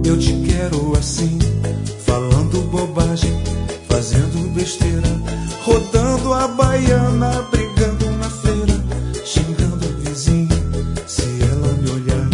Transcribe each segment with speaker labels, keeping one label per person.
Speaker 1: Eu te quero assim, falando bobagem, fazendo besteira, rodando a baiana, brigando na feira, xingando a vizinha, se ela me olhar.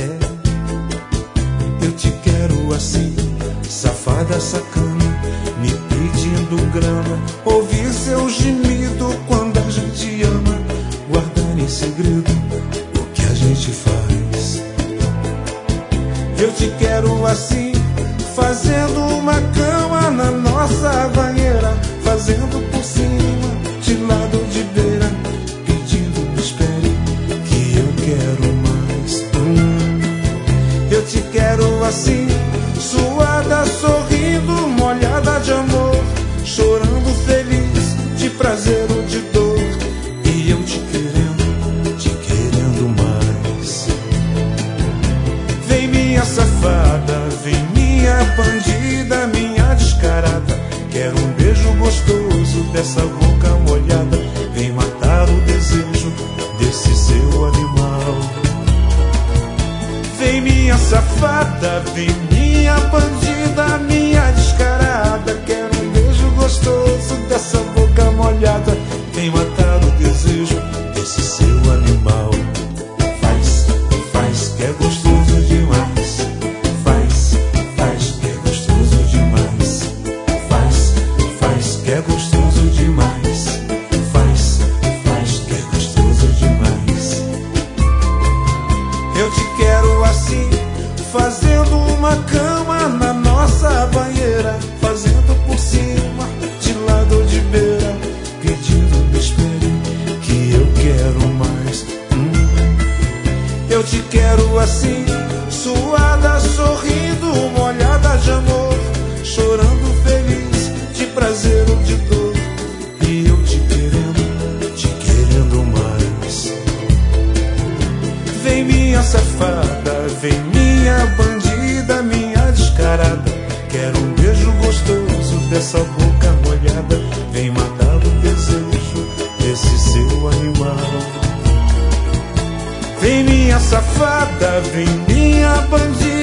Speaker 1: Eu te quero assim, safada, sacana, me pedindo grana, ouvir seu gemido quando a gente ama, guardar em segredo o que a gente faz. Eu te quero assim, fazendo uma cama na nossa banheira, fazendo por cima, de lado de beira, pedindo me espere, que eu quero mais. Eu te quero assim, suada, sorrindo, molhada de amor, chorando feliz, de prazer ou de dor, e eu te querendo mais. Vem minha safada, vem minha bandida, minha descarada, quero um beijo gostoso dessa boca molhada, vem matar o desejo desse seu animal. Vem minha safada, vem minha bandida, minha descarada, quero um beijo gostoso dessa boca molhada, vem matar o desejo desse seu animal. Faz, que é gostoso demais. Faz, que é gostoso demais. Faz, que é gostoso demais. Faz, que é gostoso demais. Eu te quero assim, fazendo uma cama na nossa banheira, fazendo por cima, de lado ou de beira, pedindo me espere, que eu quero mais. Eu te quero assim, suada, sorrindo, molhada de amor, chorando feliz, de prazer ou de dor, e eu te querendo mais. Vem minha safada, vem minha bandida, minha descarada, quero um beijo gostoso dessa boca molhada, vem matar o desejo desse seu animal. Vem minha safada, vem minha bandida,